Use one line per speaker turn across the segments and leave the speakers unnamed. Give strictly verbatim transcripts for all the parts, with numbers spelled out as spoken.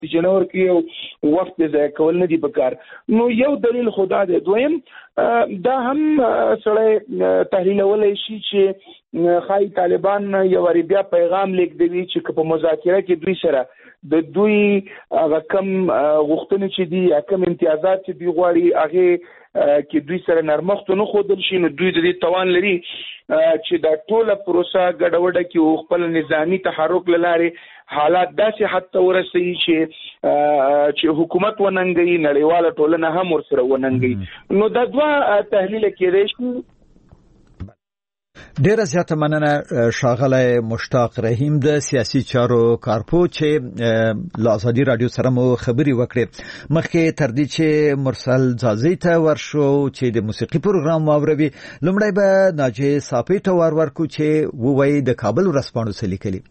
جنور کې یو وخت ځای کول نه دی پکار. نو یو دلیل خدا دی. دویم دا هم سره تحلیلولای شي چې خای طالبان یو ری بیا پیغام لیکدوي چې په مذاکره کې دوی سره د دوی هغه کم غوښتنې چې دي یا کم امتیازات چې دوی غواړي هغه کې دوی سره نرمښت نه خودل شي. نو دوی د دې توان لري چې دا ټوله پروسه ګډوډه کې خپل نظامی تحرک لاره حالات داسې حد ته ورسوي چې چې حکومت وننګي نړیواله ټولنه هم ورسره وننګي. نو دا دوه تحلیل کېدای شي.
ډیره زیاته مننه ښاغلی مشتاق رحیم د سیاسي چارو کارپو چې له ازادي رادیو سره مو خبرې وکړې. مخکې تر دې چې مرسل ځاځي ته ورشو چې د موسیقي پروګرام واوروي، لومړی به ناجیه صافي ته ور ورکو چې ووایي د کابل ورځپاڼو څه لیکلي.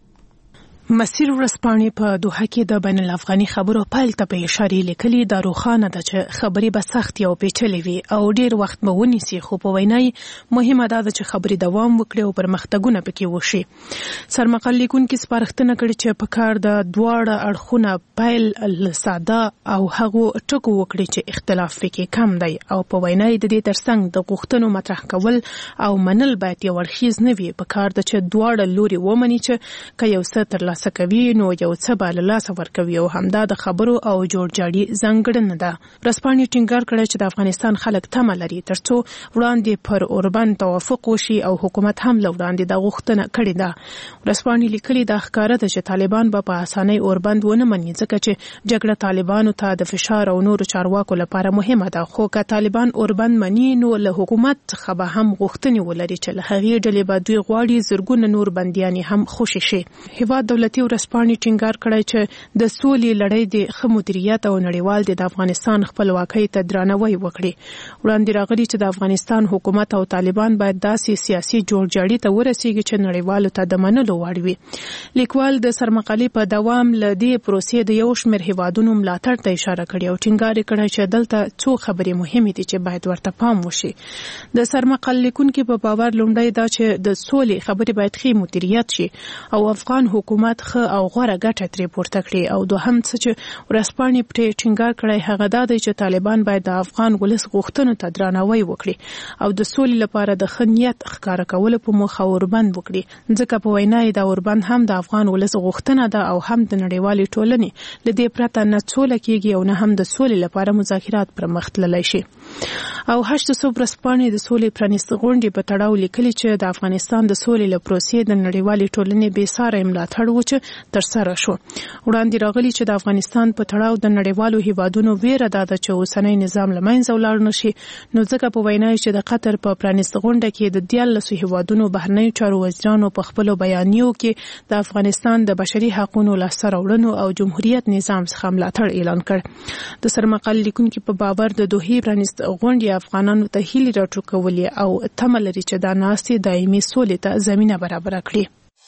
مسیر ورځپاڼې په دوحه کې د بین الافغاني خبرو پیل ته په اشاره لیکلي دا روښانه ده چې خبرې به سخت او پیچلې وي او ډیر وخت به ونیسي، خو په وینای مهمه ده چې خبرې دوام وکړي او پرمختګونه پکې وشي. سرمقال لیکونکي سپارښتنه کړې چې په کار د دواړه اړخونه پیل ساده او هغه ټکو وکړي چې اختلاف پکې کم دی او په وینای د دې ترڅنګ د غوښتنو مطرح کول او منل باید یو اړخیز نه وي. په کار د چې دواړه لوري ومني چې که یو څه تر سکوي نو یو څه به له لاسه ورکوي او همدا د خبرو او جوړجاړي ځانګړنه ده. ورځپاڼې ټینګار کړی چې د افغانستان خلک تمه لري ترڅو وړاندې پر اوربند توافق وشي او حکومت هم له وړاندې د غوښتنه کړې ده. ورځپاڼې لیکلي دا ښکاره ده چې طالبان به په اسانۍ اوربند ونه مني ځکه چې جګړه طالبانو ته د فشار او نورو چارواکو لپاره مهمه ده. خو که طالبان اوربند مني نو له حکومت څخه به هم غوښتنې ولري چې له هغې ډلې به دوی غواړي زرګونه نور بندیانې هم خوشي شي. هیواد دولتي ورځپاڼې ټینګار کړی چې د سولې لړۍ د ښه مدیریت او نړیوال د افغانستان خپلواکۍ ته درناوی وکړي. وړاندې راغلي چې د افغانستان حکومت او طالبان باید داسې سیاسي جوړجاړي ته ورسیږي چې نړیوالو ته د منلو وړ وي. لیکوال د سرمقالې په دوام له دې پروسې د یو شمېر هیوادونو ملاتړ ته اشاره کړې او ټینګار کړی چې دلته څو خبرې مهمې دي چې باید ورته پام وشي. د سرمقال لیکونکي په باور لومړی دا چې د سولې خبرې باید ښه مدیریت شي او افغان حکومت خ او غوړه ګټه ترې پورته کړي. او دوهم څه چې ورځپاڼې پرې ټینګار کړی هغه دا دی چې طالبان باید د افغان ولس غوښتنو ته درناوی وکړي او د سولې لپاره د ښه نیت ښکاره کولو په موخه اوربند وکړي ځکه په وینا یې دا اوربند هم د افغان ولس غوښتنه ده او هم د نړیوالې ټولنې له دې پرته نه سوله کېږي او نه هم د سولې لپاره مذاکرات پرمخ تللی شي. او هشت صوب ورځپاڼې د سولې پرانیستې غونډې په تړاو لیکلي چې د افغانستان د سولې له پروسې د نړیوالې ټولنې بې ساري ملاتړ و چې ترسره شو. وړاندې راغلي چې د افغانستان په تړاو د نړیوالو هیوادونو ویره ده چې اوسنی نظام له منځه ولاړ نشي. نو ځکه په وینا چې د قطر په پرانیستې غونډه کې د دیارلسو هیوادونو بهرنیو چارو وزیرانو په خپلو بیانیو کې د افغانستان د بشري حقوقو لاسته راوړنو او جمهوریت نظام څخه ملاتړ اعلان کړ. د سرمقال لیکونکي په باور د دوحې پرانیستې غونډې افغانانو ته هیلې راټوکولې او تمه لري چې دا ناستې دایمي سولې ته زمینه برابره کړي.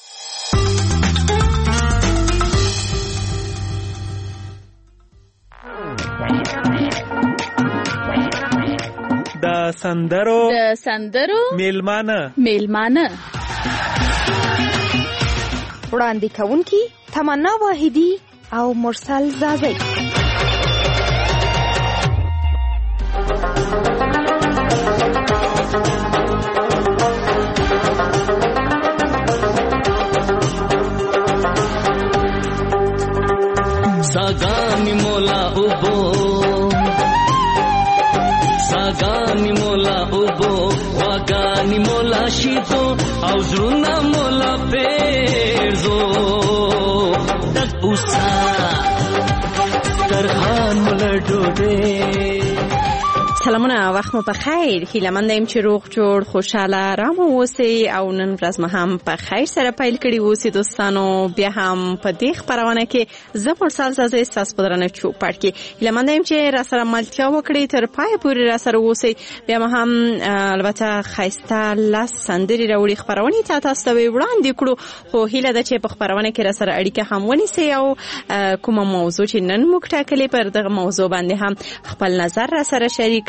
د سندرو
د سندرو
میلمانه
میلمانه
وړاندې کوونکي تمنا واحدی او مرسل زازی.
सागानी मोला उबो सागानी मोला उबो वागानी मोला शीतो आउजरुना मोला पेरजो तक उसा तरखान मोला डोडे.
سلامونه، وخت مو په خیر. هیله منده یم چې روغ جوړ خوشاله رام اوسئ او نن ورځ مو هم په خیر سره پیل کړي اوسئ دوستانو. بیا هم په دې خپرونه کې زه مرسل زازی ستاسو په درنه چوپړ کې هیله منده یم چې را سره ملتیا وکړئ، تر پایه پورې را سره اوسئ. بیا مو هم البته ښایسته لس سندرې راوړي خپرونې ته تاسو ته وړاندې کړو، خو هیله ده چې په خپرونه کې را سره اړیکه هم ونیسئ او کومه موضوع چې نن موږ ټاکلې پر دغه موضوع باندې هم خپل نظر را سره شریک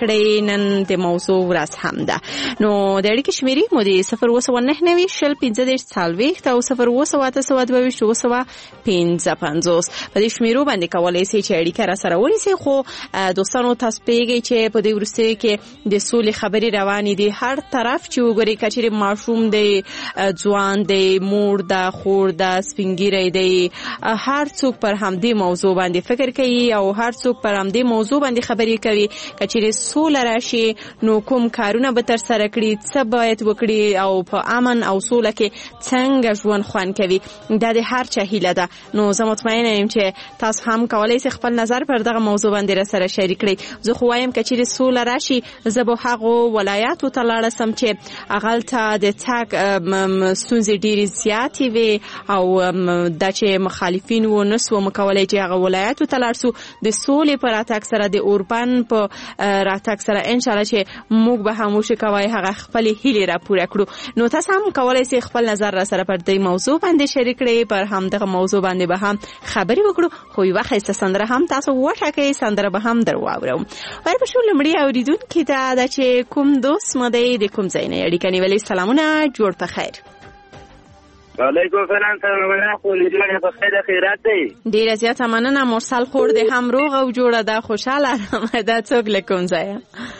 کړې. نن د موضوع ورځ هم ده. نو د اړیکې شمیرې مو د صفر اووه سوه نهه نوي شل پنځه دېرش څلوېښت او صفر اووه سوه اته سوه دوه ویشت اووه سوه پنځه پنځوس. په دې شمیرو باندې کولی سئ چې اړیکه را سره ونیسئ. خو دوستانو تاسو پوهیږئ چې په دې وروستیو کې د سولې خبرې روانې دي. هر طرف چې وګورئ که چېرې ماشوم دی، ځوان دی، مور ده، خور ده، سپین ږیری دی، هر څوک پر همدې موضوع باندې فکر کوي او هر څوک پر همدې موضوع باندې خبرې کوي. که چېرې سوله راشي نو کوم کارونه به ترسره کړي، څه باید وکړي او په امن او سوله کې څنګه ژوند خوند کوي. دا د هر چا هیله ده. نو زه مطمئنه یم چې تاسو هم کولی شئ خپل نظر پر دغه موضوع باندې را سره شریک کړئ. زه خو وایم که چېرې سوله راشي زه به هغو ولایاتو ته لاړه سم چې هغلته د تګ ستونزې ډېرې زیاتې وې او دا چې مخالفین و نسو کولی چې هغه ولایاتو ته لاړ سو. د سولې په راتګ سره، د اوربان په راتګ سره انشاءالله چې موږ به هم وشو کوای هغه خپلې هیلې را پوره کړو. نو تاسو هم کولی شئ خپل نظر را سره پر دې موضوع باندې شریک کړئ. پر همدغه موضوع باندې به هم خبرې وکړو. خو یوه ښایسته سندره هم تاسو وټاکئ، سندره به هم در واورو. ورپسې لومړی اورېدونکي ته ده چې کوم دوست مو دی، د کوم ځای نه اړیکه نیولې. سلامونه، جوړ په خیر.
وعلیکم السلام. سلامونه، خو لیدلونه په خیر خیرات دی.
ډېره زیاته مننه. مرسل خور دې هم روغه او جوړه ده، خوشحاله رمه ده. څوک له کوم ځایه؟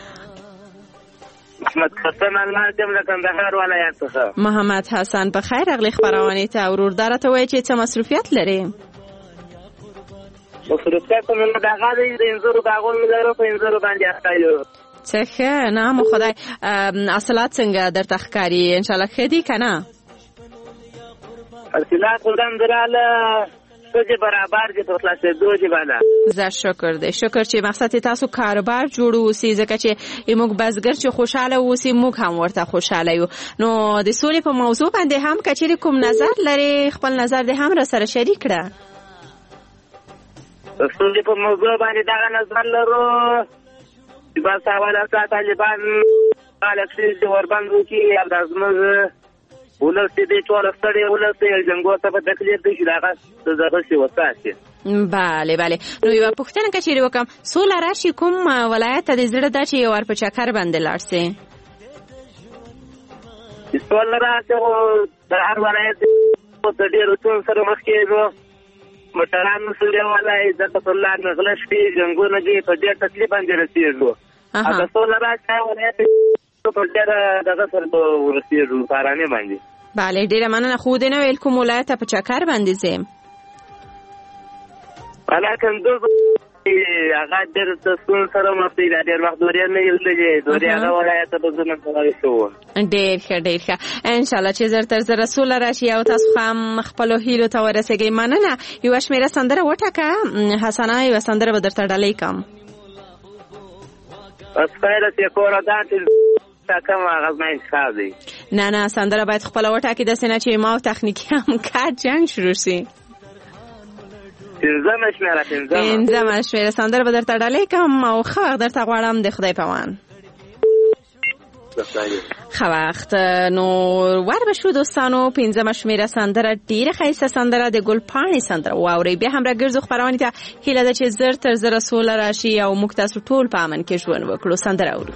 محمد حسن الماس یم له کندهار ولایت څخه.
محمد حسن، په خیر راغلی خپرونې ته. ورور داره ته وایي چې څه مصروفیت لري؟
مصروفیت مې دغه دی، د انځورو باغونه مې لرو، په انځورو باندې اخته یو.
څه ښه. نه مو خدای. حاصلات څنګه درته ښکاري؟ انشاءالله ښه دي که نه؟
حاصلات خو الحمدلله ښه دي، برابر دي، په خلاصېدو دي بالا.
زه شکر دی. شکر چې مقصد تاسو کاروبار جوړ اوسي، ځکه چې موږ بزګر چې خوشحاله اوسي موږ هم ورته خوشحاله یو. نو د سولې په موضوع باندې هم که چېرې کوم نظر لرې خپل نظر دې هم را سره شریک کړه.
د سولې په موضوع باندې دغه نظر لرو چې بس اوله سا طالبان خلک چې د اوربند وکړي او دا زموږ ولس دې ټول ستړی ولس یې جنګو ته په تکلیف دی چې دغه د دغه شی وساتي.
بله بله. نو یوه پوښتنه که چېرې وکړم، سوله راشي کوم ولایت ته د زړه ده چې ور په چکر باندې لاړ سې؟
چې سوله راشي خو د هر ولایت د ډېرو ستونزو سره مخ کېږو. موټران مسؤلیت والا ځکه په لار نه غلا شي، جنګونه دي، په ډېر تکلیف باندې رسېږو. هغه سوله راشي ولایت په ډېر دغه سره ورسېږو په ارامۍ باندې.
بله، ډېره مننه. خو دې نه ویل کوم ولایت ته په چکر باندې ځې؟
والا کندوز هغه ډېر ستونزو سره مخ دی، ډېر وخت دورې نه یې لیدلې، دورې هغه ولایت ته به زه نه تللی شوم.
ډېر ښه ډېر ښه. انشاءالله چې زر تر زره سوله راشي او تاسو هم خپلو هیلو ته ورسېږئ. مننه. یوه شمېره سندره وټاکه حسنه، یوه سندره به درته ډالۍ کړم.
بس خیره چې کوره داسې ټاکم هغه زما انتخاب دی.
نه نه، سندره باید خپله وټاکي، داسې نه چې ما او تخنیکي هم کار جنګ شروع شي.
پنځمه شمېره
پنځمه شمېره سندره به درته ډالۍ کړم او ښه وخت درته غواړم. د خدای په امان. ښه وخت. نو ور به شو دوستانو، پنځمه شمېره سندره ډېره ښایسته سندره د ګل پاڼې سندره واورئ. بیا هم راګرځو خپرونې ته. هیله ده چې زر تر زره سوله راشي او موږ تاسو ټول په امن کې ژوند وکړو. سندره اورو.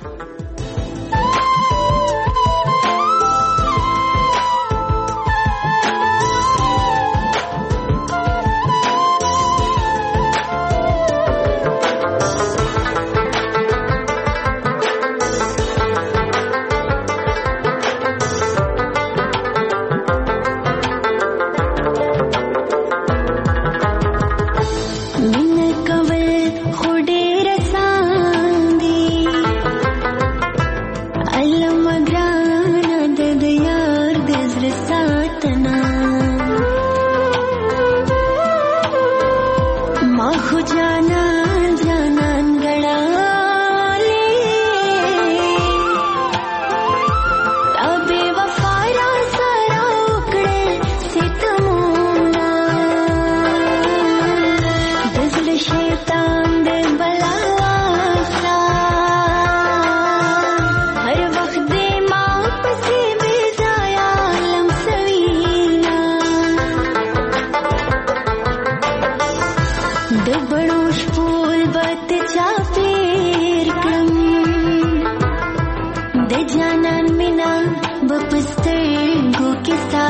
د بڑو شپول بت چا پیر کړم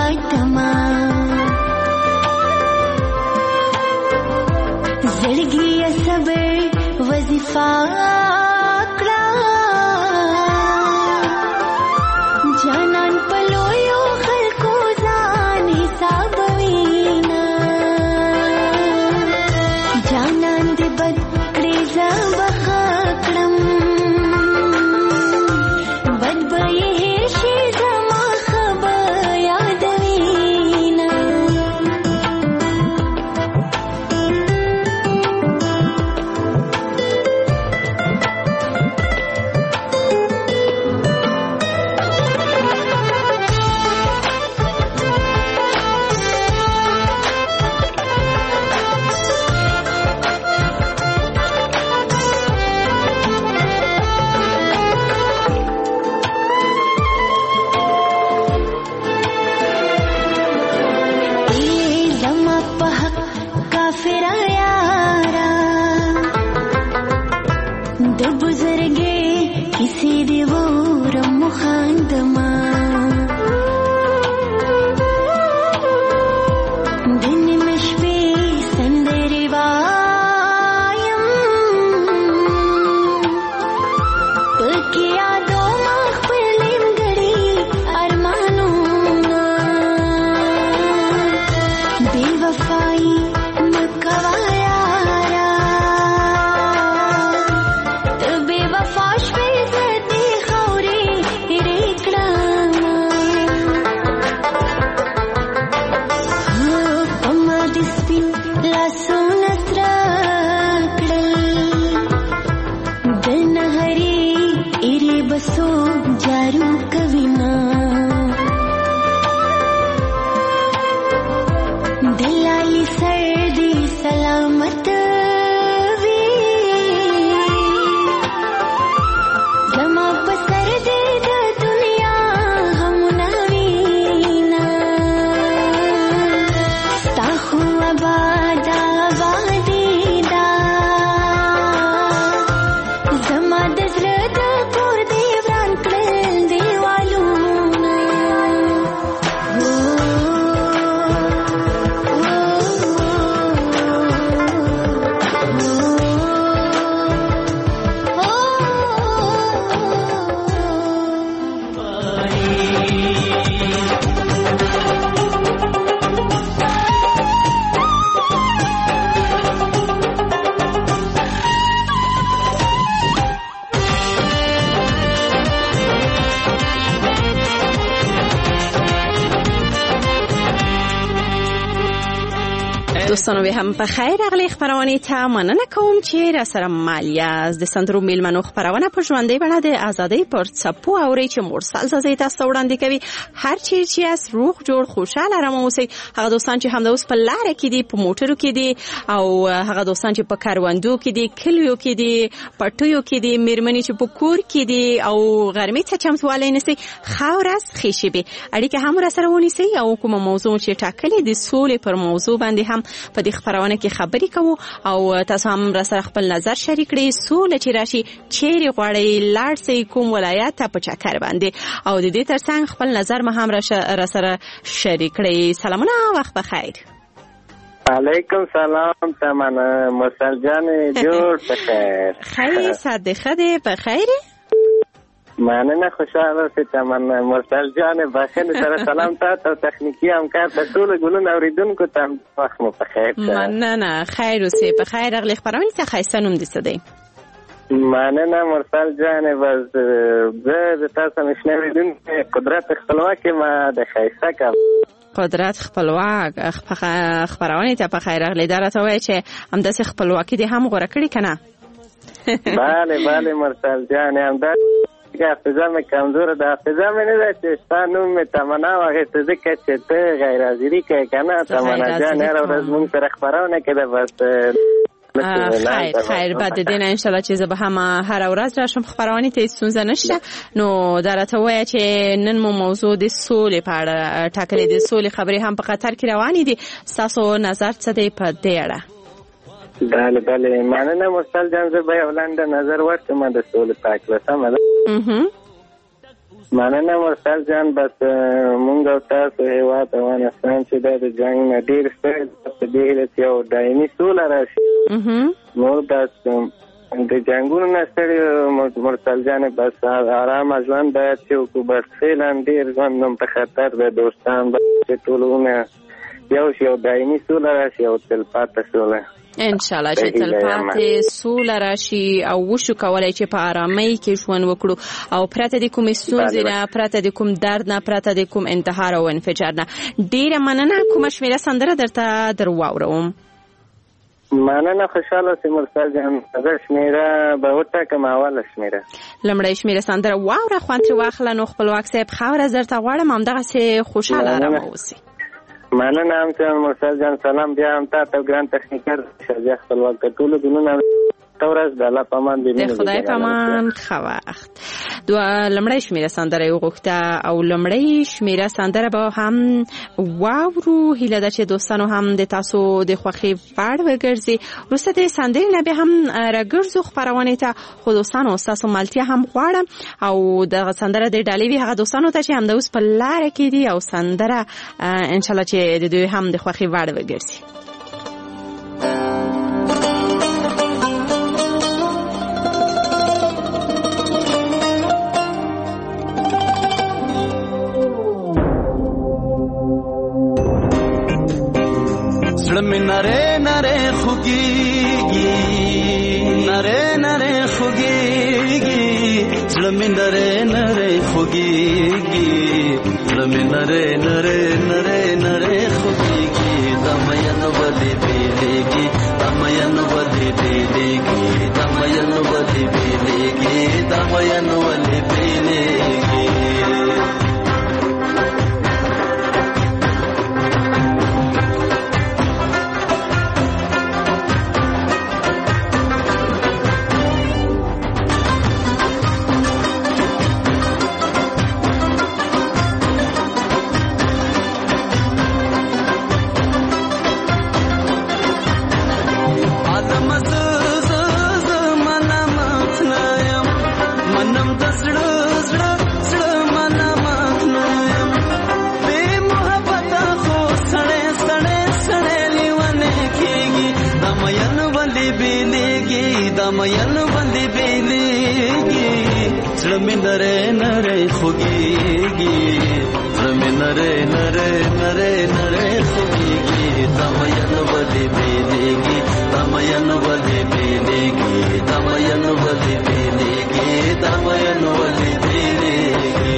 غټما زړګي صبر وظیفه کړه جانان پلویو خلکو ځان حسابوینا جانان دې بد کړې زبخه کړم بد به یې شي زما خبر یادوینا
دوستانو به هم په خیر اغلی خبرونه ته مننه کوم چې را سره مالیاز د سندرو میلمنو خبرونه په ژوندۍ بڼه د ازادۍ پر څپو اوري چې مرسل زازي تاسو وړاندې کوي هر چیر چې اس روغ جوړ خوشاله آرام اوسئ هغه دوستان چې هم د اوس په لار کې دي په موټرو کې دي او هغه دوستان چې په کاروندو کې دي کلیو کې دي پټیو کې دي میرمنې چې په کور کې دي او غرمې ته چمتووالی نیسي خاورس خېشي به اړیکه هم را سره ونیسي او کومه موضوع چې ټاکلې د سولې پر موضوع باندې هم په دې خبرونه کې خبرې کوو او تاسو هم را سره خپل نظر شریک کړئ سولې چې راشي چیرې غواړئ لاړ سئ کوم ولایت ته په چکر باندې او د دې ترڅنګ خپل نظر مه هم را سره شریک کړئ. سلامونه وخت بخیر.
علیکم سلام تمنا مرسل جان جوړ بخیر.
خیر صادقه دې بخیر.
مننه خوشاله اوسئ تمنا مرسل جان بخیر سره سلام تاسو تخنیکی همکار ته ټول ګلون اوریدونکو ته وخت مو بخیر.
مننه خیر اوسئ بخیر. اغلی خبرونه ته خیسته نوم دې څه دی؟
مننه مرسل جان بس زه د تاسو مشنویدونکو قدرت خپلواک ما د خیسته کا
قدرت خپلواک خبرونه ته په خیر اغلی درته وای چې همداسې خپلواکي دې هم غوړه کړی کنه.
بله بله مرسل جان همدا حافظه مې کمزوره ده. حافظه مې نه ده چې ستا نوم مې تمنا واخیسته ځکه چې ته غیر حاضري کوې که نه تمنا جان هره ورځ مونږ سره خپرونه کېده بس
خیر خیر بعد د دې نه انشاءالله چې زه به هم هره ورځ راشم خپرونې ته هېڅ ستونزه نشته. نو درته ووایه چې نن مو موضوع د سولې په اړه ټاکلې د سولې خبرې هم په قطر کې روانې دي. ستاسو نظر څه دی په دې اړه؟
بله بله مننه مرسل جان زه به یو لنډه نظر ورکړم د سولې په هکله سمه ده. مننه مرسل جان. بس مونږ او تاسو هیواد افغانستان چې د جنګ نه ډېر ستړي په دې هیله چې یو دایمي سوله راشي. نور بس د جنګونو نه ستړي مرسل جان، بس آرامه ژوند باید چې وکړو. بس فعلا ډېر ژوند هم په خطر دی. دوستان به چې ټولونه یو شي، یو دایمي سوله راشي او تلپاته سوله
ان شاء الله چې تلپاتې سوله راشي او وشو کولای چې په آرامۍ کې ژوند وکړو او پرته د کومې ستونزې نه، پرته د کوم درد نه، پرته د کوم انتحار او انفجار نه. ډېره مننه. کومه شمېره سندره درته در واوروم؟
مننه. خوشحاله سي مرسل جان. زه شمېره به وټاکم، اوله شمېره.
لومړی شمېره سندره واوره، خوند ترې واخله. نو خپلواک صاحب خاوره زه درته غواړم همدغسې خوشحاله ارامه اوسې.
مننه هم چې مرسل جان. سلام بیا هم تا ته ګران تخنیکر شجاع خپلواک ټولو ګلونه تورز د الله پامان دی.
د خدای پامان. ښه وخت. دوه لمړی شمیره سندره یې وغوښته او لمړی شمیره سندره به هم واورو. هیله ده چې دوستانو هم د تاسو د خوښې وړ وګرځي. وروسته د سندرې نه بیا هم راګرځو خپرونې ته. خو دوستانو ستاسو ملتیا هم غواړم او دغه سندره د ډالۍ وي هغه دوستانو ته چې همدا اوس په لاره کې دي او سندره انشاءالله چې د دوی هم د خوښې وړ وګرځي.
زړه نره نره خوږیږي، نره نره خوږیږي، زړه نره نره خوږیږي، زړه نره نره نره نره خوږیږي. دمین ولې بیلېږي، دمین ولې بیلېږي، دمین ولې بیلېږي، دمین ولې بیلېږي. دمین ولې بیلېږي، زړه مې نری نری خوږیږي، زړه مې نری نری نری نری خوږیږي. دمین ولې بیلېږي، دمین ولې بیلېږي، دمین ولې بیلېږي، دمین ولې بیلېږي.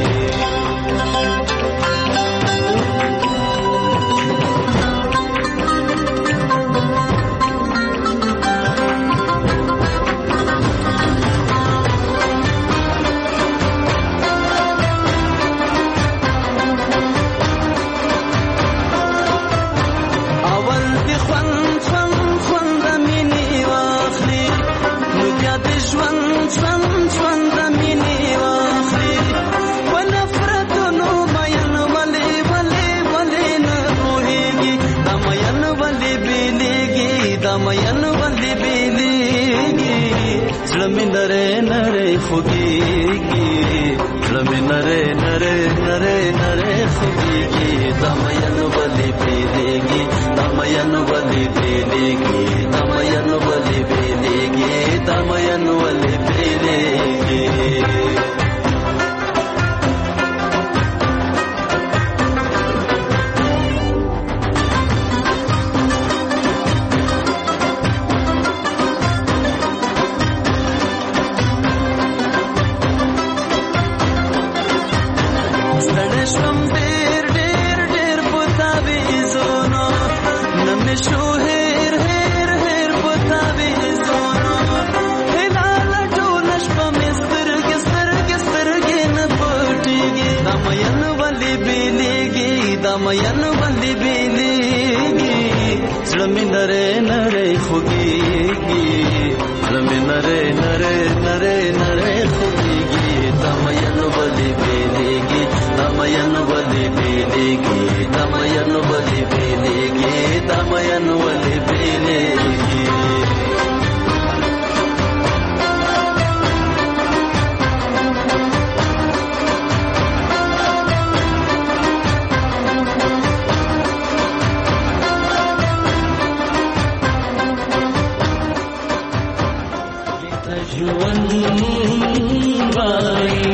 دمین ولې بیلېږي، زړه مې نری نری خوږیږي، زړه مې نری نری نری نری خوږیږي. دمین ولې بیلېږي، دمین ولې بیلېږي، دمین ولې بیلېږي، دمین ولې بیلېږي. دمین ولې بیلېږي، زړه مې نری نری خوږیږي، زړه مې نری نری نری نری خوږیږي. دمین ولې بیلېږي، دمین ولې بیلېږي، دمین ولې بیلېږي، دمین ولې بیلېږي. ژوند وای.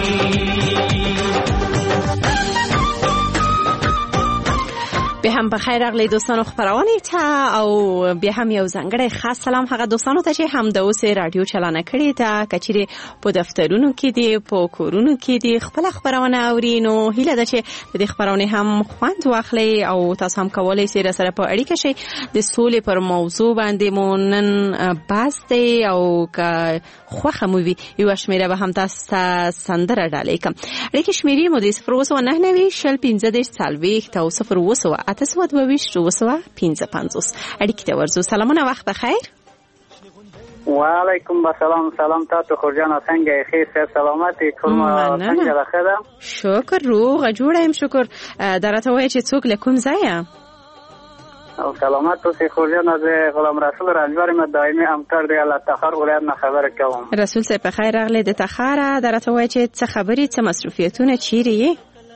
به هم بخیر راغلی دوستانو خبرونه ته او به هم یو ځانګړی خاص سلام هغه دوستانو ته چې هم د اوسه رادیو چلانه کړی ته کچېره په دفترونو کې دی په کورونو کې دی خپل خبرونه اورینو هیله ده چې د خبرونه هم خوند واخلي او تاسو هم کولای شئ سره په اړیکه شئ د سولې پر موضوع باندې مونن باس دی او که خوخه مو وي یو شمیره به هم تاسو سندره ډالې کوم اړیکه شمیرې مو د صفر اوسه نه نوي شل پنځه د سالوي ته صفر اوسه اتسواد بویش رو سوا پینزه پنزوس اړیکې ته ورزو. سلامونه وخت بخیر.
وعلیکم السلام. سلام تاسو خورجان څنګه خیر سره سلامتی کومه څنګه راخره
شکر روغ جوړم شکر درته وای چې څوک لکم زایا
او سلامت اوسې خورجان از غلام رسول رنجبر ما دایمي همکار دی الله تخار ولایت نه خبر کوم.
رسول سه په خیر راغله د تخار درته وای چې څه خبرې څه مصرفیتونه چیرې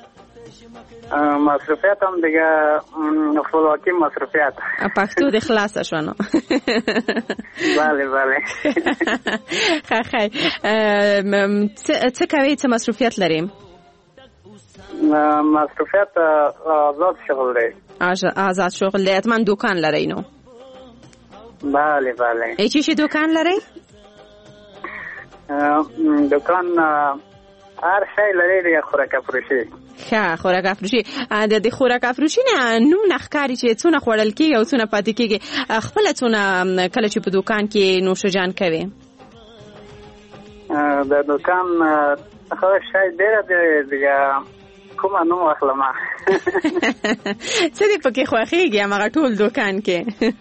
مصرفیت هم دیگه خپلواکی مصرفیت
پښتو د خلاص شونه.
بله بله.
خیر څه کوي څه مصرفیت لریم؟
مصرفیت آزاد شغل دی.
آزاد شغل دی. اتمن دکان لري نو؟
بله بله.
ای چی دکان لري؟
دکان هر شی لري دی خوراک فروشي.
ښه خوراک افروشي د دې خوراک افروشي نه نوم نخکاری چې څونه خوړل کیږي او څونه پاتې کیږي خپل څونه کله چې په دکان کې نوشجان کوي
د دکان خو شای ډیر دی کومه نو اخلم
څه دې پکې خوخيږي هغه ټول دکان کې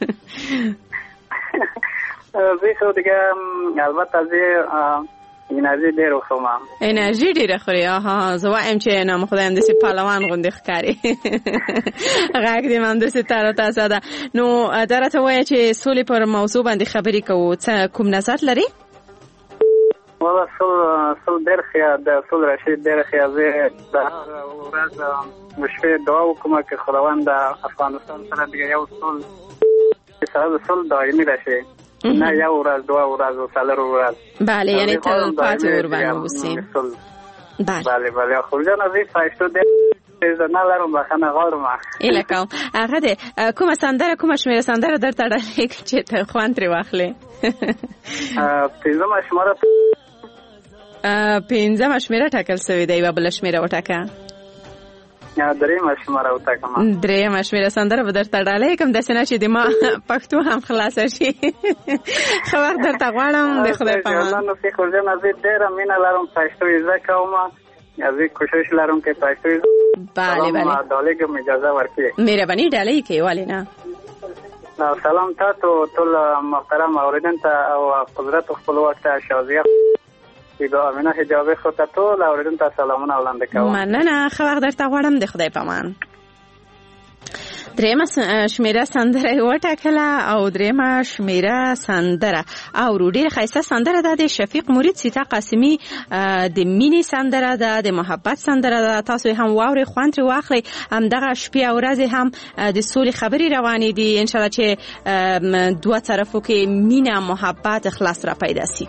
زه څه دیګه البته زه انرژي ډېر وخوم.
انرژي ډېر خوري. آها زه وایم چې نام خدایم د سي پهلوان غوندې ښکاري. غږ دې من د سي تر تاسو ده. نو درته وای چې سولې پر موضوع باندې خبرې کوو. څه کوم نظر لري؟
والله سول سول ډېر ښه د سول رشید ډېر ښه زه د ورځ مشفي دعا وکم چې خداوند د افغانستان سره د یو سول سره سول دایمي راشي. نه یو ورځ دوه ورځ او څلور ورځ.
بله یعنی تل پاتې ور باندې وسی.
بله بله بله خو جان از فایشتو د نه لرم بخنه غواړم.
اله کوم هغه د کومه سندره کومه شمیره سندره درته ډالې چې ته خوان تر واخلې.
پنځمه شمیره
پنځمه شمیره ټاکل شوې دی. بل شمیره وټاکه
درېمه شمیره وټاکم.
درېمه شمیره سندره به درته ډالې کوم د سینه چې د ما پښتو هم خلاص شي. خبر درته غواړم د خدای په امان.
نو څه خو جن از ډېر مینه لرم پښتو زده کوم. از کوشش لرم که پښتو
بله بله
ډالې کوم اجازه ورکړئ.
مهرباني ډالې کوي والي نه.
سلام تاسو ټول محترم اوریدونکو او قدرت خپلواک ته شازیه دا امینه حجابه خو ته ټول اوریدونکو سلامونه وړاندې کوم.
مننه خو وخت درته غواړم د خدای په امان. درېمه شمیره سندره وټاکله او درېمه شمیره سندره او ډېر ښایسته سندره ده د شفیق مرید سیتا قاسمی د مینې سندره ده د محبت سندره ده. تاسو هم واوري خوند ترې واخلئ. همدغه شپې او ورځې هم د سولې خبرې روانې دي ان شاء الله چې دوه طرفو کې مینه محبت اخلاص را پیدا سي.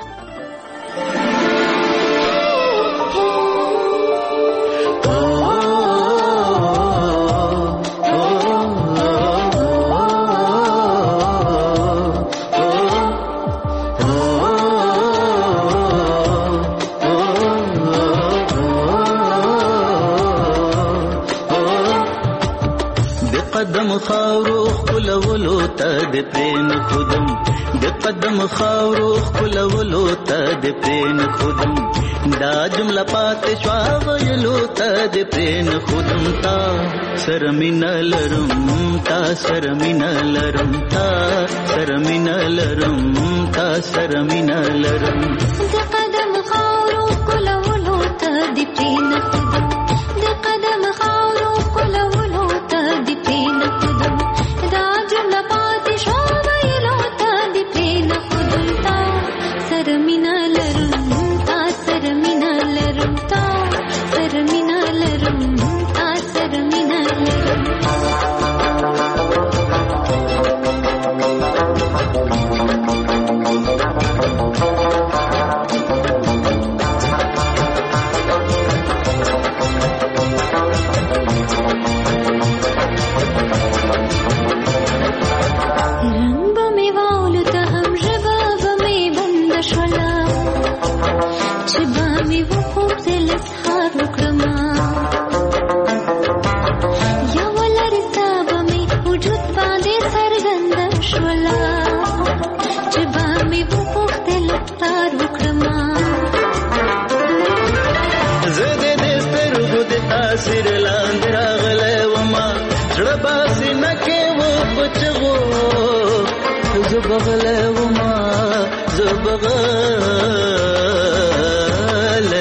قدم خاورو خلولو ته د پرین خودم د قدم خاورو خلولو ته د پرین خودم دا جمله پات شوا ویلو ته د پرین خودم تا سرمین لرم تا سرمین لرم تا سرمین لرم تا سرمین لرم
د قدم خاورو خلولو ته د پرین خودم د قدم خاورو خلولو ته د پرین خودم دا جمله پات شوا ویلو ته د پرین خودم تا سرمین لرم تا سرمین لرم تا سرمین لرم تا سرمین لرم
پچغو زبغله وما زبغله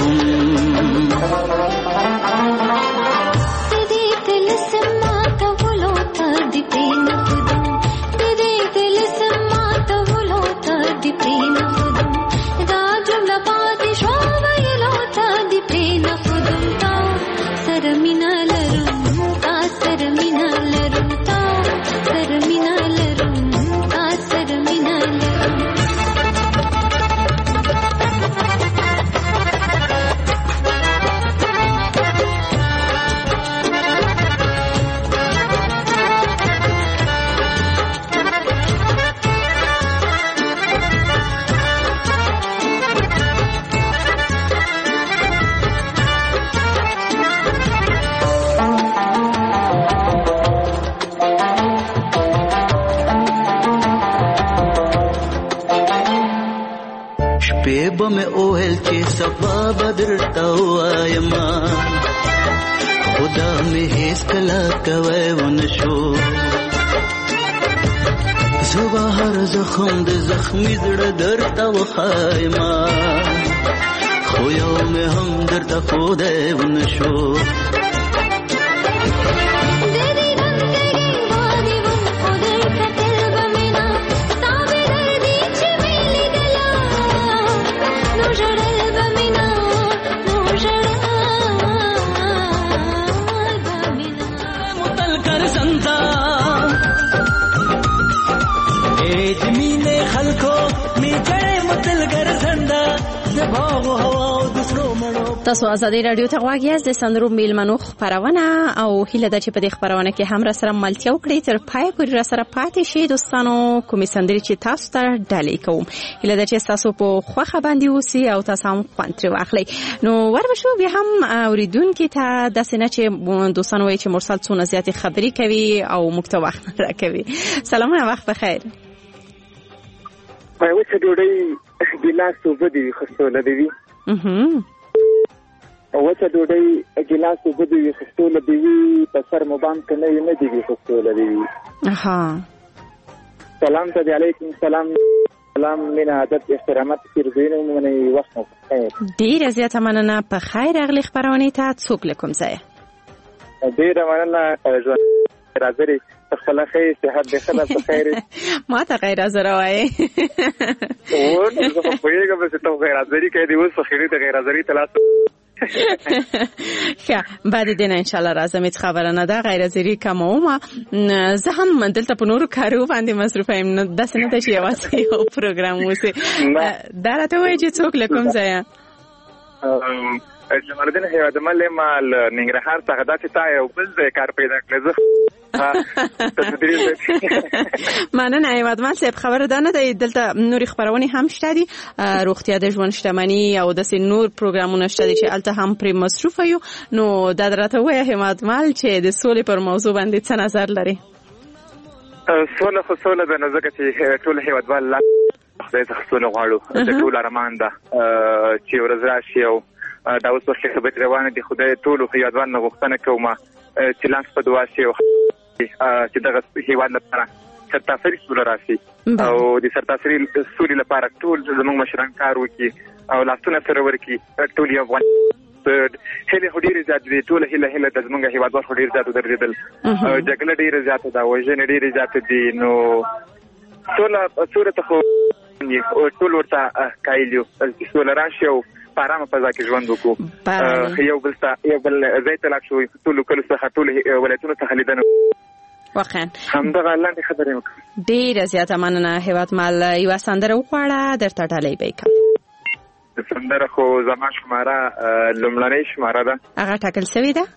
تدې دل سما ته ولوته دې پین خودم تدې دل سما ته ولوته دې پین خودم دا جمله پاتې شو ویلوته دې پین خودم تا سره مینا لرم تا سره مینا لرم تا سره مینا لرم تا سره مینا لرم
شپې به مې اوهل چې سبا به درته وایم خدا مې هېڅ کله کوی ونه شو زه به هر زخم د زخمي زړه درته وښایم خو یو مې هم درته ښودی ونه شو
تاسو ازادي رادیو ته غواړئ د سندرو میلمنو خبرونه او هیله ده چې په دې خبرونه کې هم را سره ملتیا وکړئ تر پای پورې را سره پاتې شئ دوستانو کومې سندرې چې تاسو ته ډالۍ کوم هیله ده چې تاسو په خوښه باندې اوسئ او تاسو هم خوند ترې واخلئ نو وربشو بیا هم اوریدونکو ته داسې نه چې دوستانو وایي چې مرسل څونه زیاتې خبرې کوي او موږ ته وخت نه راکوي سلامونه وخت بخیر
په وڅ ډوډۍ ګلاس اوبه دي خستوله دی
اها
وڅ ډوډۍ ګلاس اوبه دي خستوله دی په سر مبام کنه نه دی خستوله دی
اها
سلام علیکم سلام سلام مینا ادب احترامات کیږي مونږ وخت مو
ډیر زیاته مننه په خیر اغلی خبرونه ته څوک لکم ځای
ډیر مننه ژوند راځي خپل خیر صحت دې خلاص خیر
ما ته غیر حاضر وای
او نو په یوه به ته غیر حاضر کې دی اوس خیرې ته غیر حاضر تلاش
ښه بعد دې نه ان شاء الله راځم هیڅ خبره نه ده غیر حاضری کومه زه هم دلته په نورو کارو باندې مصروف یم نو داسې نه ده چې یوازې یو پروګرام وسی دا راته وایي چې څوک لکم ځای
جمالدین هیواد مل مال ننګرهار څخه داسې تا یو بل ځای کار پیدا کړی زه
مننه هیواد مل صاحب خبره ده نه دی دلته نورې خبرونه هم شته دي روغتیا د ژوند شتمني او داسې نور پروګرامونه شته دي چې الته هم پرې مصروف یو نو دا درته وایي هیواد مل چې د سولې پر موضوع باندې څه نظر لري
سوله خو سوله ده نو ځکه چې ټول هیواد مل خدای څخه سوله غواړو د ټول ارمان ده چې ورځ راشي او دا اوس په خبرې روانه دي خدای ټول هیوادوال نه غوښتنه کوم چې لاس په دعا شي او چې دغه هیواد لپاره سرتاسري سوله راشي او د سرتاسري سولې لپاره ټول زموږ مشران کار وکړي او لاسونه سره ورکړي ټول یو افغان هله هډیر زیات دي ټول هله هله د زموږ هیوادوال هډیر زیات درېدل جګړه ډیره زیات ده وژنې ډیره زیات دي نو سوله سوله ته خو ټول ورته کایلیو چې سوله راشي او پارامه په ځکه ژوند وکړو یو بل یو بل زیات لا شو ټول کله څخه ټول ولایتونو څخه لیدنه
واقعا
همدغه لاندې خبرې وکړه
ډیره زیاته مننه هیواد مال یو سندره وخوړه درته ډالۍ بیکم
سندره خو زما شماره لومړنۍ شماره ده
هغه ټاکل شوې ده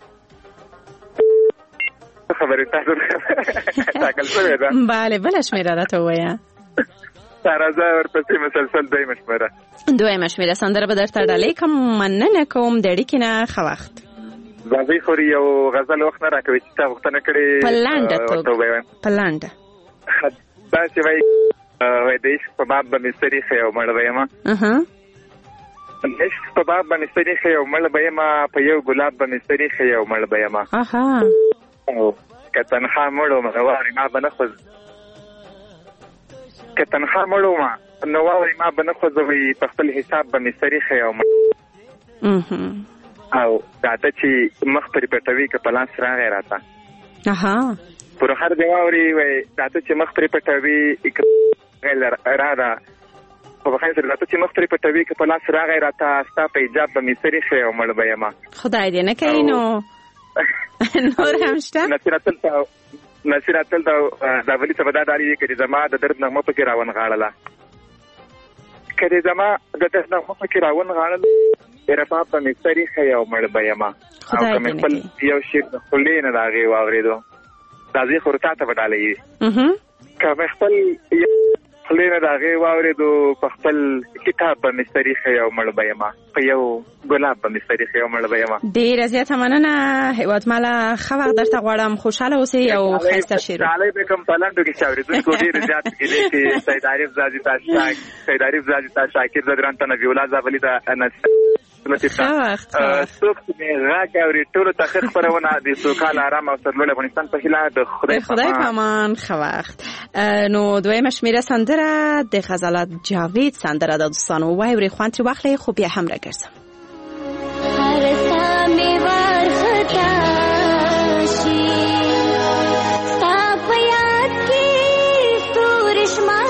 خبرې تاسو ټاکل شوې ده
bale بل شمیره راته وایا
راځه ورپسې مسلسل دویمه شمېره
دویمه شمېره سندره به درته ډالۍ کوم مننه کوم د اړیکې نه ښه وخت
راځئ خو یو غزل وخت نه راکوي چې تا غوښتنه کړې
په لنډه توګه په لنډه
داسې وایي وایي د عشق په باب به مې ستړي ښه یو مړ به یم د عشق په باب به مې ستړي ښه یو مړ به یم په یو ګلاب به مې ستړي ښه یو مړ به یم که تنها مړو ما واوري ما به نه خو که تنها مړو ما نو واوري ما به نه خوځوي په خپل حساب به مې سري ښي او او دا ته چې مخ پرې پټوي که په لاس راغی راته پر هر دی واوري وای دا ته چې مخ پرې پټوي غیر راده خو بخیر سره دا ته چې مخ پرې پټوي که په لاس راغی راته ستا په ایجاب به مې سري ښي او مړ به یمه
خدای دې نه کوي نو نور هم شته
نصیرت ته نصیرت ته دا ولی څه بدا داري کې زما د درد نغمه پکې راون غاړله کله زما د درد نغمه پکې راون غاړله رباب په مستری خیا او مړ به یمه او کوم خپل یو شی خلې نه راغی واورېدو دا ځي خورتا ته وډالې کوم خپل خلې نه راغی واورېدو په خپل کتاب په مستری خیا او مړ به یمه په یو ګلاب په مستری خیا او مړ به یمه
ډېر زیاته مننه هیواد مالا خو وخت درته غواړم خوشاله اوسئ او ښایسته شعر
علی بكم پلانډو کې چاورېدونکو ډېر زیات کېدې چې سید عارف زادي تاسو سید عارف زادي تاسو شاکر زدران ته نبی الله زابلی ته انس څوک مې راکه او ټول تخر خبرونه د سوکال آرام او سرلوړ افغانستان په هیله د خدای
خدای پامان خو وخت نو دویمه شمیره سندره د غزلات جاوید سندره د دوستانو وای ورې خوان تر واخلې خو بیا هم راګرځم
هر سامي ورختا شي ستا په یاد کې ستورشما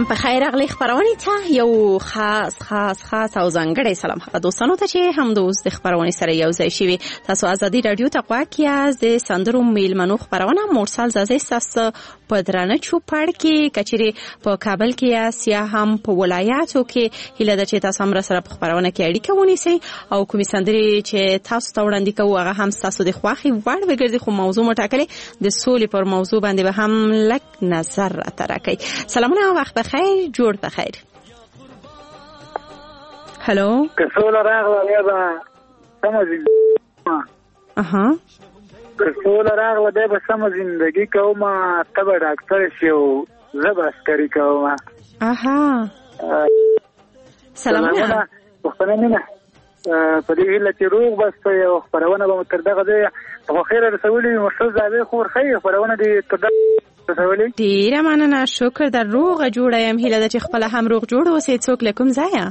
په خیر اغلی خبرونه ته یو خاص خاص خاص او ځانګړی سلام هغه دوستانو ته چې هم د اوس د خبرونه سره یو ځای شوي. تاسو ازادي رادیو ته غواړئ چې د سندرو میلمنو خبرونه مرسل زازي ساس په درانه چوپړ کې کچري په کابل کې یا سیا هم په ولایاتو کې هله د چې تاسو هم سره په خبرونه کې اړیکه ونیسئ او کومې سندري چې تاسو ته وړاندې کوو هغه هم تاسو د خوښي وړ وګرځي. خو موضوع مټاکلې د سولې پر موضوع باندې به هم لک نظر راته سلامونه وخت بخیر جوړ بخیر. هلو
که سوله راغله بیا به سمه زندگی
اها
که سوله راغله بیا به سمه زندگی کوم ته به ډاکټر شې او زه به عسکري کوم.
اها سلامونه
پښتنه مینه په دې هیله چې روغ بس یو خبرونه به تر دغه دی په خیر رسولي مرشد زاوی خور خیر خبرونه دي تر دغه
ډیره مننه شکر در روغ جوړ یم هیله د چې خپل هم روغ جوړ اوسې څوک لکم ځای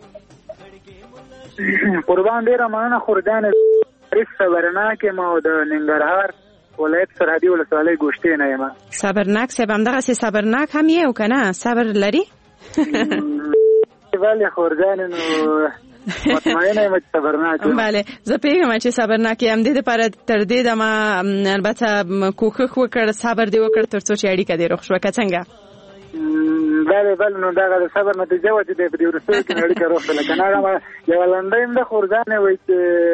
قربان ډیره مننه خورجان ریس صبرناک ما د ننګرهار ولایت سرحدي ولسوالۍ ګوشتې نه یم.
صبرناک سه هم دغه صبرناک هم یو کنه صبر لري
ولی خورجان نو مطمئنه یم چې صبرناک یم.
بله زه پیغام چې صبرناک یم. د دې لپاره تر دې دمه البته کوښښ وکړ صبر دې وکړ تر څو چې اړیکه دې روغ شوه که څنګه؟
بله بله نو دغه د صبر نتیجه وه چې دی په دې وروستیو کې مې اړیکه روغ شوله که نه هغه یوه لنډۍ هم ده خورجانې وایي چې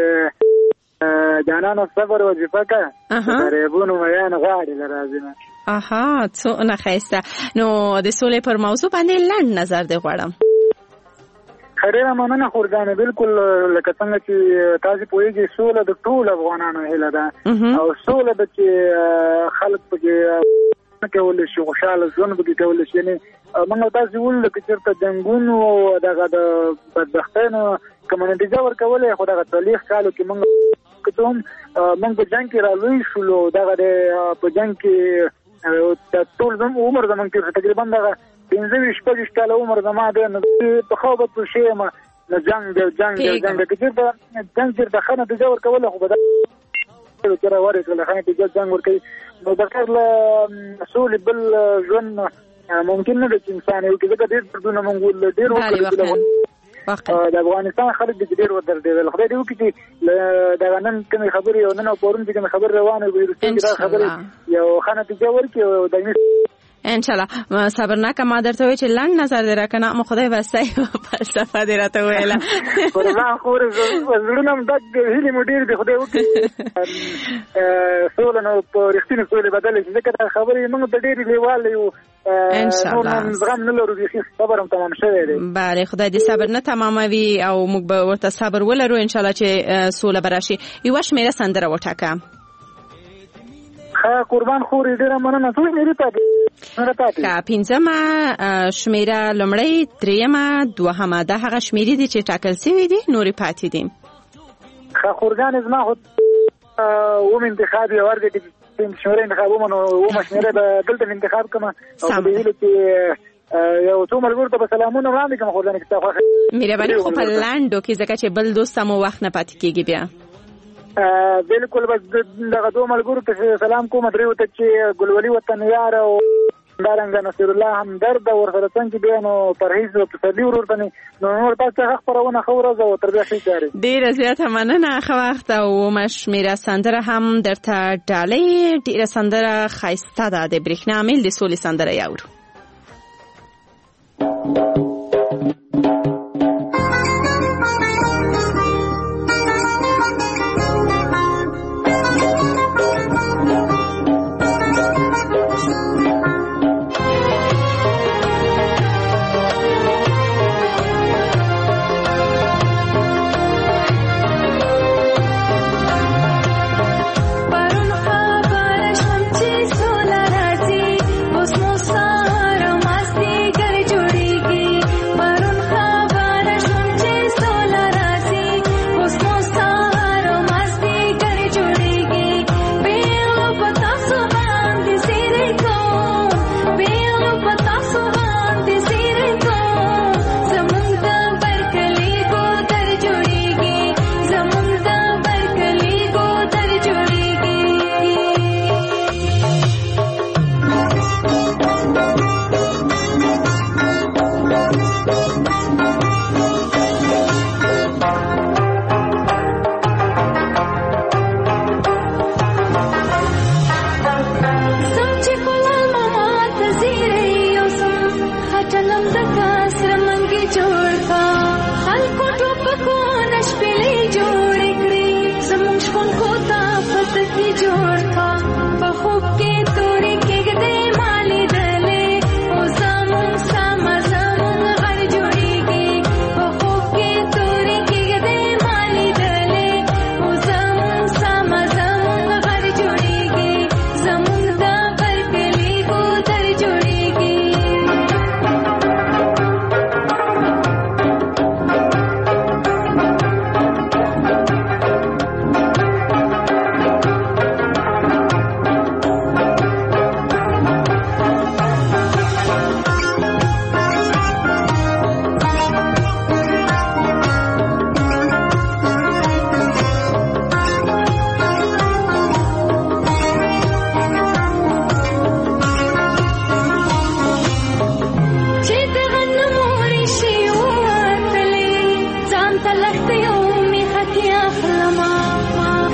جانانه صبر وظیفه که د ریبونو میان غاړې له راځي نه.
اها څونه ښایسته. نو د سولې پر موضوع باندې لنډ نظر دې غواړم.
ډیره مننه خورجانې بالکل لکه څنګه چې تاسو پوهیږئ سوله د ټولو افغانانو هیله ده او سوله ده چې خلک پکې کولی شي خوشحاله ژوند پکې کولی شي. یعنې موږ تاسې ولیدل که چېرته جنګونو او دغه د بدبختیانو که مو نتیجه ورکولی خو دغه څلوېښت کالو کې موږ که څه هم موږ په جنګ کې رالوی شولو دغه د په جنګ کې ټول عمر زموږ تېر شو تقریبا دغه پنځه ویشت شپږ ویشت کاله عمر زما دی نو په ښه به پوه شوی یم نو جنګ دی جنګ دی جنګ دی که چېرته جنګ چېرته ښه نتیجه ورکوله خو به چې راورې کړله ښه نتیجه جنګ ورکوي نو بغیر له سولې بل ژوند ممکن نه دی چې انسان یو کړي ځکه ډېر دردونه موږ ولله ډېر وکړي د افغانستان خلک دې ډېر ودردېدل. خدای دې وکړي چې دغه نن کومې خبرې او نن او پرون چې کومې خبرې روانې وي وروستۍ کې دا خبرې یو ښه نتیجه ورکړي او دایمي
انشالله. صبرناک ما درته وی چې لنډ نظر دې راکنه مو خدای واسطه فلسفه دې راته ویله
قربان خور زړونه م دک هیلې مو ډېرې دي خدای وکړي سوله نو په رښتینې سولې بدله شي ځکه دا خبرې موږ ته ډېرې لیواله یو
انشالله
زغم نه لرو بیخي صبر هم تمام شوی دی.
بله خدای دې صبر نه تماموي او موږ به ورته صبر ولرو انشالله چې سوله به راشي. یوه شمېره سندره وټاکه.
ښه قربان خورې ډېره مننه. څو شمېرې پاتې
که پنځمه شمېره لومړۍ درېیمه دوهمه دا هغه شمېرې دي چې ټاکل سوي دي نورې پاتې دي.
ښه خورجانې زما خو اوم انتخاب یې ور دی چې شمېره انتخاب ومه نو اومه شمېره به دلته انتخاب کړم او په دې هیله چې یو څو ملګرو ته به سلامونه وړاندې کړم خورجانې که ستا خوښه
مهرباني خو په لنډو کې ځکه چې بل دوست مو وخت نه پاتې کېږي بیا.
بالکل بس دغه دوه ملګرو ته سلام کوم درېو ته چې ګلولي وطن یار او همدارنګه نصیر الله همدرد ورسره څنګه بیا نو پرهیز او پسرلي ورور ته نو نور تاسو ښه خپرونه ښه ورځ او تر بیا ښې چارې.
ډېره زیاته مننه ښه وخت او اومه شمېره سندره هم درته ډالۍ. ډېره سندره ښایسته ده د برېښنا میل د سولې سندره یاورو.
सोला राजी उस मुसार मस्ती कर जुड़ेगी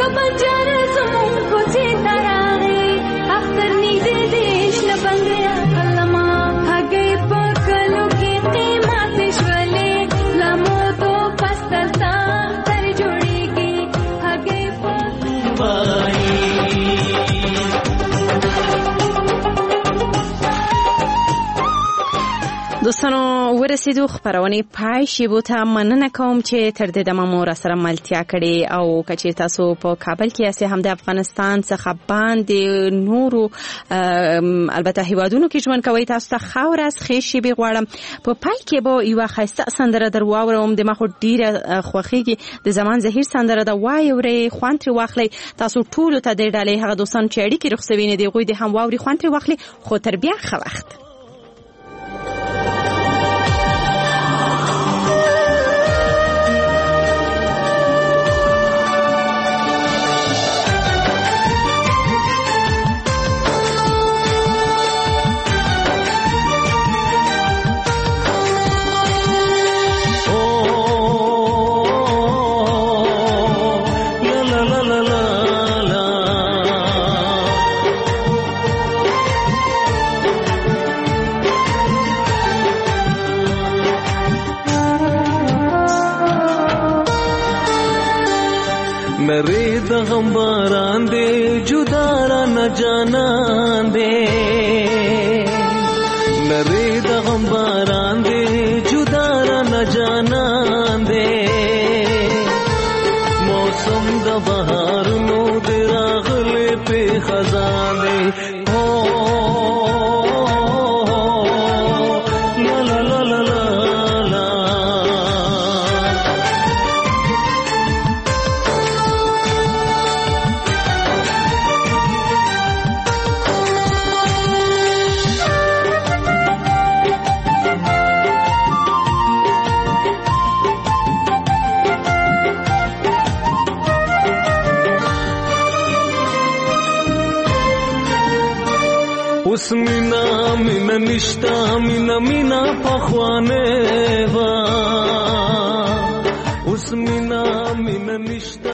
کبنجر زمون کوڅې ته راغی اختر نیدې دیش نه بندیا کلمه هګۍ په کلو کې قیمت شولې لمو تو پستلتا تر جوړېږي هګۍ په
دوستانو ورسېدو خپرونې پای شیبو ته مننه کوم چې تر دې دمه مو راسره ملتیا کړې او که چېرې تاسو په کابل کې یاستئ هم د افغانستان څخه باندې نورو البته هیوادونو کې ژوند کوئ تاسو ته ښه ورځ ښې شیبې غواړم. په پای کې به یوه ښایسته سندره در واورم د ما خو ډېره خوښېږي د زمان زهیر سندره ده وایې ورئ خوند ترې واخلئ. تاسو ټولو ته د ډالۍ هغه دوستان چې اړیکې رخصوي نه دي هغوی دې هم واوري خوند ترې واخلي خو تر بیا ښه وخت.
नरे दगम बारान दे जुदारा न जानान दे नरे दगम बारान दे जुदारा न जानान दे मौसम द बहार नो दे रागले पे खजान दे हो ला ला ला ला ला उस मीना मीना निष्ठा मीना मीना पखवाने वा उस मीना मीना निष्ठा